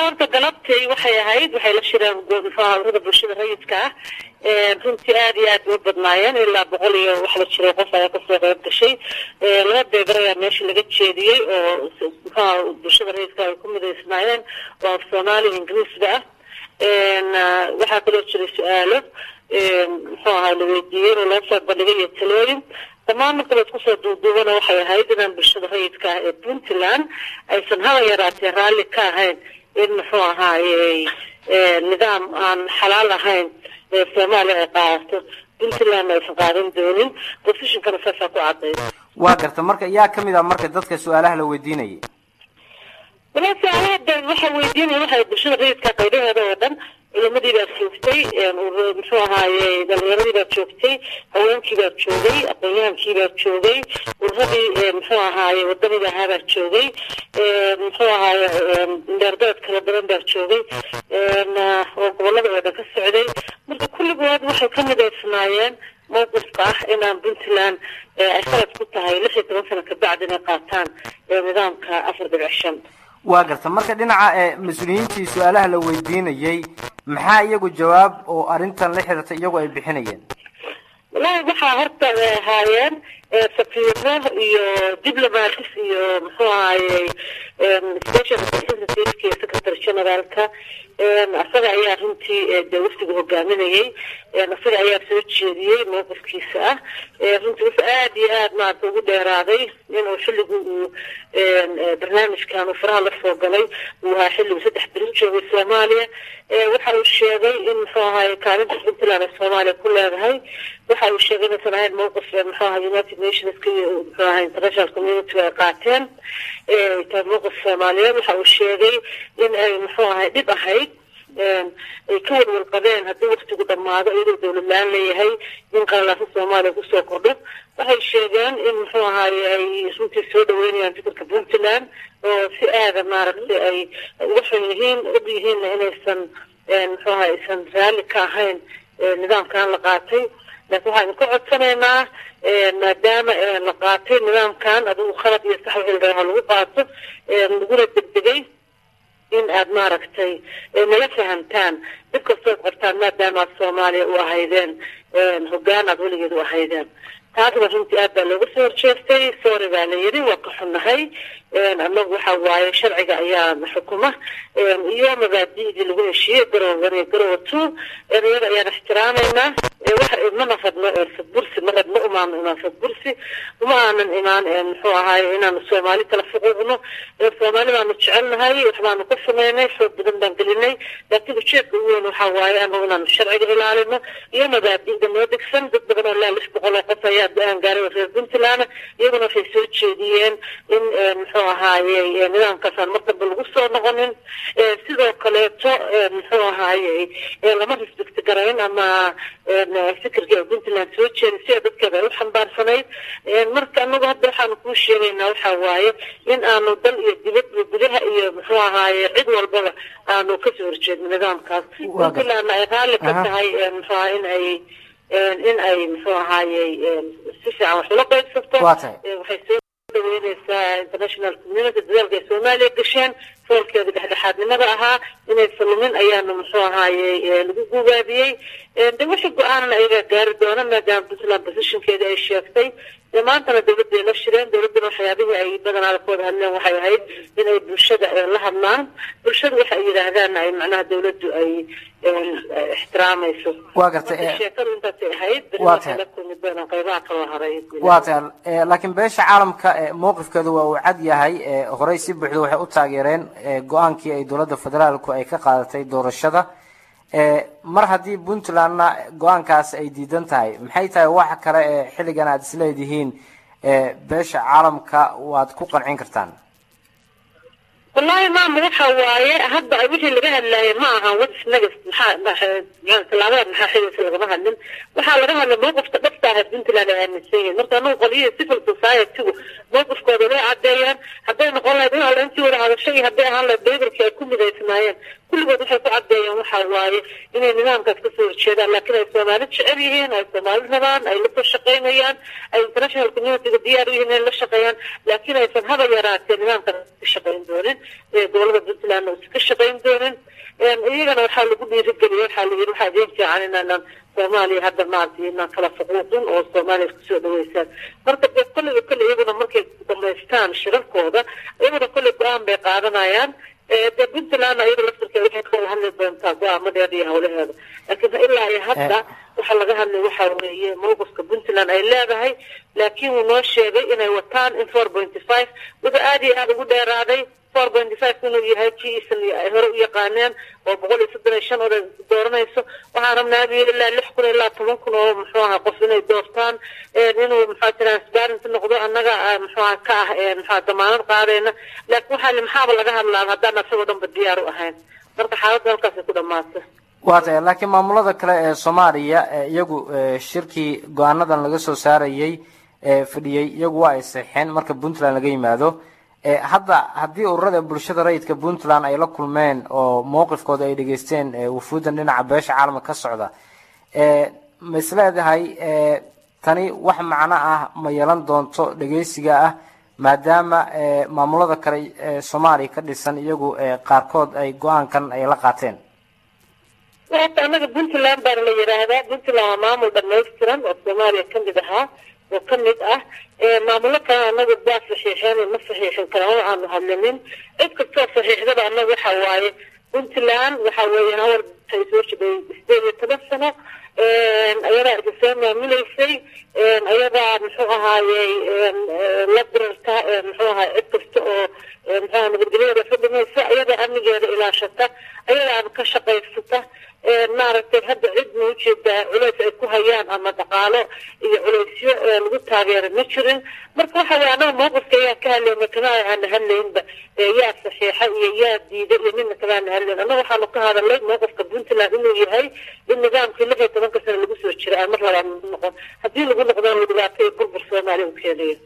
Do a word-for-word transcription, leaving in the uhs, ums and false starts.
horta galabtay waxay ahayd waxay la shireen go'aanka bulshada rayidka ah ee runtii aad iyo aad u badnaayeen ilaa boqol iyo wax la jiray qof ayaa ka soo qayb gashay ee laba beegaraya meesha laga jeediyay oo bulshada rayidka ay ku mideysnaayeen oo Soomaali Ingiriisda ah ee waxa kale jiray su'aalo ee muxuu ahaa la weydiiyay oo la soo bandhigay talooyin تمام كل تقصد دوبنا وحيا هيدا بالشدة هيد كا بنتلان أي سنها يراتي رالي كاهين إن هو هاي نظام عن حلال هين في مال عقارات بنتلان ما يفقارن دونين بسيش كانوا فسقوا عطيه. واقرت مركا يا كم إذا مركا ضدك سؤاله لو وديني. بس على هذا وحى وديني وحى بالشدة هيد كا قيله هذا ودن. إلى مدينة شوفتي ومشوها هاي دليل شوفتي أوين كبار شوفتي أقيام كبار شوفتي وهذه مشوها هاي والدنيا هذا شوفتي مشوها هاي دردات كلا برندر شوفتي والله بعد كالسعودي مرة كل بلاد واحد كم ده صناعين موقف صح إن بنتلان أشتغلت كنت هاي لحيت مثلا كبعد نقاطان نظام كأفرد العشم. واقرت مركا دينعا مسؤولينتي سؤالها لو ويدينayay maxaa iyagu jawaab oo arintan la xiriirta iyagu ay bixinayeen والله waxa horta haayeen safiirada iyo diplomats iyo muxuu ahaayay special secretary secretary generalka asaga ayaa runtii dawladda hogaaminayay asaga ayaa soo jeediyay mowqifkiisa ah runtii aad iyo aad ma ugu dheeraaday inuu xilligu barnaamijkan faraha la soo galay waa xilligu saddex bil joogay Soomaaliya waxa uu sheegay in muxuu ahaayay kaalinta Puntland ee Soomaaliya ku leedahay waxa uu sheegay in sanad mowqif muxuu ahaayay United Nations iyo international community ay qaateen ee tamuuq Soomaaliya waxa uu sheegay in ay muxuu ahaayay dib ahayd ee ka warqabeen haddii waqtigu dhamaado iyadoo dawladlaan leeyahay in qalalka Soomaaliya ku soo kordho waxay sheegeen in muxuu ahaayay runtii soo dhaweynayaan fikirka Puntland oo si aad maaragtay ay waxay yihiin u yihiin inaysan muxuu ahaayay san raali ka ahayn nidaamkan la qaatay laakiin waxaan ku codsanaynaa maadaama la qaatay nidaamkan aduu khalad iyo sax wixii lagu qaato laguna degdegay in aad maaragtay nala fahamtaan dadka soo qortaan maadaama Soomaaliya u ahaydeen hoggaan aad weligeed u ahaydeen taasna runtii aad baa looga soo horjeestay sorry baa la yidhi waa ka xunnahay annagu waxa waaye sharciga ayaa xukuma iyo mabaadi'dii lagu heshiiyey garoowani garowtu iyada ayaan ixtiraamaynaa waxa ma nafadno bursi ma rabno umaan inaan bursi uma aanan imaan muxuu ahaay inaan Soomaali kala fuqudno Soomaali baanu jecelnahay waxbaanu ku sameynay xoog badan baan gelinay laakiin ujeedka weyn waxa waaye inaan sharciga ilaalino iyo mabaadi'da noo degsan dad badan oo la lix boqol oo qof ayaa aan gaaray reer Puntland iyaguna waxay soo jeediyeen in muxuu ahaayay nidaamkaas markaba lagu soo noqonin sidoo kale to muxuu ahaayay lama respect garayn ama fikirka Puntland soo jeedisay dadka ay u xambaarsanay marka anagu hadda waxaan ku sheegaynaa waxa waaye in aanu dal iyo dibad gudaha iyo muxuu ahaayay cid walba aanu ka soo horjeedno nidaamkaas Puntland ay raali ka tahay muxuu in ay in ay muxuu ahaayay si fiican wax loo qaybsato waxay soo dhaweynaysaa international community dadka Soomaaliya gashaan foolkeeda dhexdhexaadnimada ahaa inay salumin ayaanu muxuu ahaayay lagu gubaabiyay ee wixii go'aan ay gaari doonaan maadaama Puntland positionkeeda ay sheegtay maantana dawladda la shireen dawladda waxyaabihii ay badanaa ku hadleen waxay ahayd inay bulshada la hadlaan bulshada waxa ay yiraahdaan ay macnaha dawladdu ay ixtiraamayso waa gartay sheekadu inta ay ahayd waa ku midna qaybaha kala haray waa taan laakiin beesha caalamka mowqifkeedu waa uu cad yahay horay si buuxda waxay u taageereen go'aankii ay dawladda federaalku ay ka qaadatay doorashada mar haddii Puntlandna go'aankaas ay diidan tahay maxay tahay wax kale ee xilligan aad isleedihiin beesha caalamka waad ku qancin kartaan والله ما مدحها وايه هذا وجه اللي قاعد لا معها وجه نقص محا يعني طلعنا محا حلو في الغمها لن وحا لغاها الموقف تقطع بنت لا امنسيه مرتا نو قضيه سيفل سوسايتي موقف كودلي عديان حبينا نقول لها على انت ولا هذا الشيء هديها هلا بيبرك كل ذا اسماعيل كل وقت waxay ku cadeeyaan waxa waaye inay nidaamkaas ka soo jeedaan laakiin ay Soomaalidu jecel yihiin ay Soomaalidu rabaan ay la shaqeynayaan ay international community diyaar yihiin in la shaqeeyaan laakiin ay san haba yaraatee nidaamka ka shaqeyn doonaan dowladda puntland oo iska shaqayn doonin iyagana waxaa lagu dhiirigeliyay waxaa la yidhi waxaa idin fiican inaanan soomaaliya hadda maaragtay inaan kala faquuqin oo soomaaliya isku soo dhaweysaan marka dee kolleyba kolley iyaguna markay dhamaystaan shirarkooda iyaguna kolley go-aan bay qaadanayaan dee puntland iyada laftirkeeda waxay ka hadli doontaa go-aamadeeda iyo hawlaheeda laakiin ilaa iyo hadda waxaa laga hadlay waxaa weeye mowqifka puntland ay leedahay laakiin wuu noo sheegay inay wataan in four pointy five wuxuu aada iyo aada ugu dheeraaday four pointy five inuu yahay kiisan ay hore u yaqaaneen oo boqol iyo soddon iyo shan oda dooranayso waxaan rabnaa ilaa lix kun ilaa toban kun oo muxuu ahaa qof inay doortaan inuu muxuu transparent noqdo annaga muxuu ahaa ka ah muxuu damaanad qaadayna laakiin waxaa li maxaaba laga hadlaa haddaan asagoo dhanba diyaar u ahayn marka xaaladda halkaasay ku dhamaatay waa tahay laakiin maamulada kale ee soomaaliya iyagu shirkii go-aanadan laga soo saarayay fadhiyey iyagu waa ay seexeen marka puntland laga yimaado hadda haddii ururada bulshada rayidka puntland ay la kulmeen oo mowqifkooda ay dhegaysteen wufuudan dhinaca beesha caalamka ka socda ma isleedahay tani wax macno ah ma yeelan doonto dhegaysiga ah maadaama maamulada kale ee soomaaliya ka dhisan iyagu qaarkood ay go-aankan ay la qaateen horta annaga puntland baana la yidhaahdaa puntland waa maamul dhamaystiran oo soomaaliya kamid ahaa oo kamid ah maamulo kale annaga baa saxiixeen ma saxiixin karaan oo aanu hadlinin cid kastoo saxiixdaba annaga waxa waaye puntland waxa weeye hawar ay soo jiday sideed iyo toban sano ayadaa idin maamuleysay ayadaa muxuu ahaayey la dirarta muxuu ahaay cid kasta oo muxuu nabadgelyada fadhimaysa ayadaa amnigeeda ilaashata ayadaa ka shaqaysata maaragtay hadda cid ma ujeedaa culays ay ku hayaan ama dhaqaalo iyo culaysyo lagu taageera ma jirin marka waxa weye annaga mowqifka ayaa ka hadlay makana aana hadlaynba yaa saxiixa iyo yaa diida iyo midna kamaana hadlayn annaga waxaanu ka hadalnay mowqifka puntland inuu yahay in nidaamkii lix iyo tobanka sano lagu soo jira aan mar labaad noqon haddii lagu noqdaan dhibaato iyo burbur soomaaliya u keenayo